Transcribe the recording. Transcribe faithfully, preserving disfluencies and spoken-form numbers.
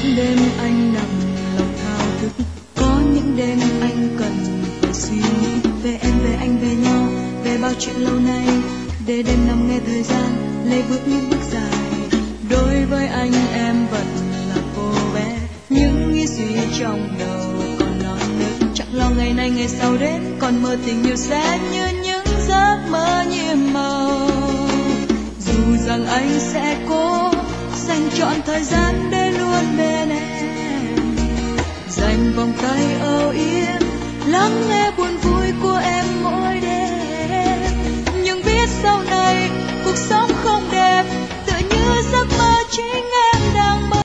những đêm anh nằm lòng thao thức, có những đêm anh cần phải suy nghĩ về em, về anh, về nhau, về bao chuyện lâu nay, để đêm nằm nghe thời gian lê bước những bước dài. Đối với anh em vẫn là cô bé, những nghĩ suy trong đầu còn non nớt, chẳng lo ngày nay ngày sau đến, còn mơ tình yêu sẽ như những giấc mơ nhiệm màu. Dù rằng anh sẽ cố dành trọn thời gian để luôn bên em, dành vòng tay âu yếm lắng nghe buồn vui của em mỗi đêm.